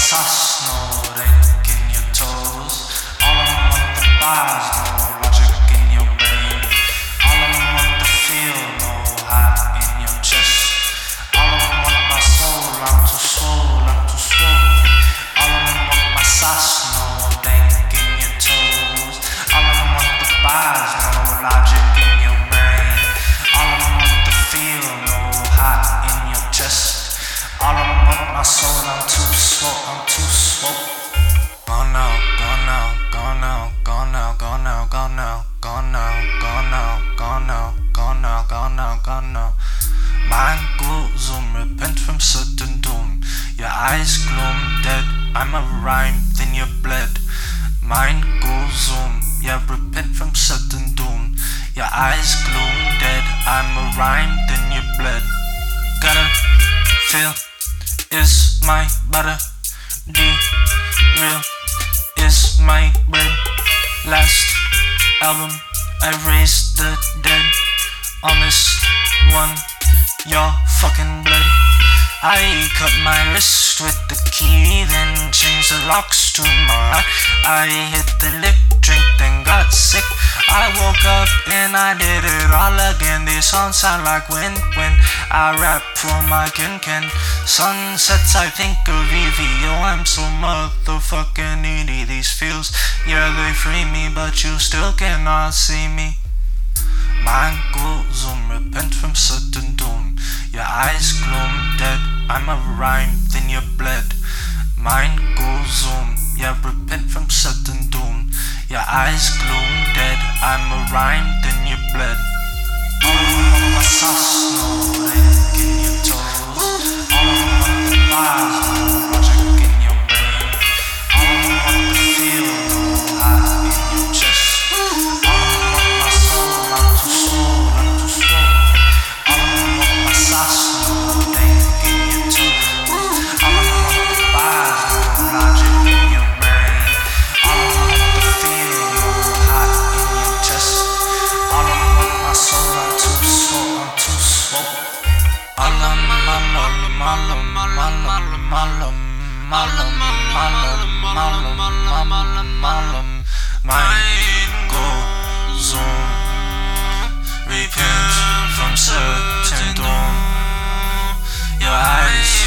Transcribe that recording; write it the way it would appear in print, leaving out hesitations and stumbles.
sauce, no link in your toes. All of them want the bars, no logic in your brain. All of them want the feel, no heart in your chest. All of them want my soul, I'm too swole, I'm too swole. All of them want my sauce, no link in your toes. All of them want the bars, no logic in your brain. All of them want the feel, no heart in your chest. All of them want my soul, I'm too swole, I'm too swole. Gone now, gone now, gone now, gone now, gone now, gone now, gone now, gone now, gone now, gone now, gone now, gone now. Mind goes repent from certain doom. Your eyes gloom, dead. I'm a rhyme, then you're bled. Mind goes yeah, repent from certain doom. Your eyes gloom, dead. I'm a rhyme, then you're bled. Gotta feel is my butter. Real is my bread. Last album I raised the dead. On this one, your fucking blood. I cut my wrist with the key, then changed the locks to my heart. I hit the lick, drink, then got sick. I woke up and I did it all again. These songs sound like wind when I rap for my kin. Sunsets, I think of Evie. Yo, I'm so motherfucking needy. These feels, yeah, they free me, but you still cannot see me. Mind goes repent from certain doom. Your eyes gloom, dead. I'm a rhyme, then you're bled. Mind goes yeah, repent from certain doom. Your eyes gloom, dead. I'm a rhyme, then you're bled. All of them want my sauce, no link in your toes. All of them want the bars, no logic in your brain. All of them want the feel, no heart in your chest. All of them want my soul, I'm too swole, I'm too swole. All of them want my sauce, no link in your toes. All of them want the bars, no logic in your brain. All of them want the feel, no heart in your chest. All of them want my soul, I'm too swole, I'm too swole. All of them, mind goes repent from certain doom. Your eyes